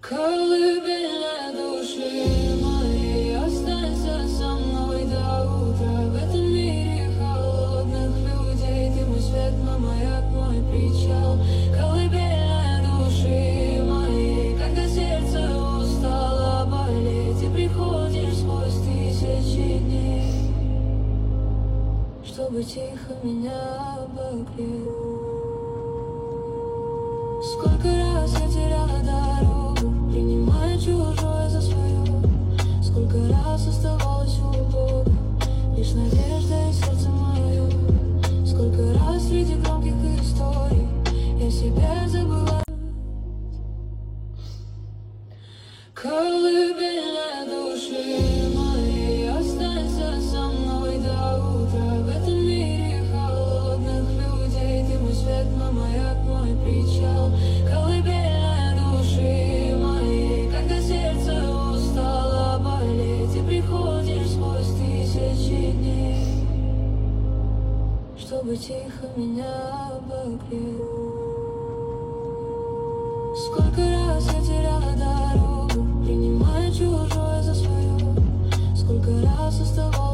Колыбельная души моей, останься со мной до утра. В этом мире холодных людей ты мой свет, мой маяк, мой причал. Колыбельная души моей, когда сердце устало болеть, и приходишь сквозь тысячи дней, чтобы тихо меня обогреть. Сколько раз я теряла дорогу, принимая чужое за свое. Сколько раз оставалась у Бога, лишь надежда и сердце мое. Сколько раз среди громких историй я себя забыла. Колыбельная души моей, останься со мной до утра. В этом мире холодных людей ты мой свет, мой маяк, мой причал. Колыбельная души моей, когда сердце устало болеть, и приходишь сквозь тысячи дней, чтобы тихо меня обогреть. Сколько раз я теряла дорогу, принимая чужое за свое. Сколько раз оставалось